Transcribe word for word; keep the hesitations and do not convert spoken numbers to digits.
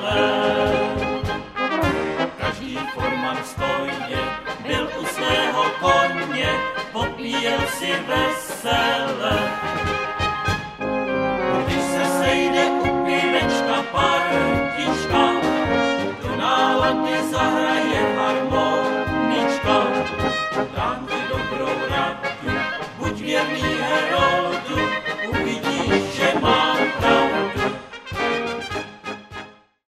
Každý forman stojně byl u svého koně, popíjel si vesele. Když se sejde u pivečka partička, do nálady zahraje harmonička. Dám ti dobrou radu, buď věrný heroj,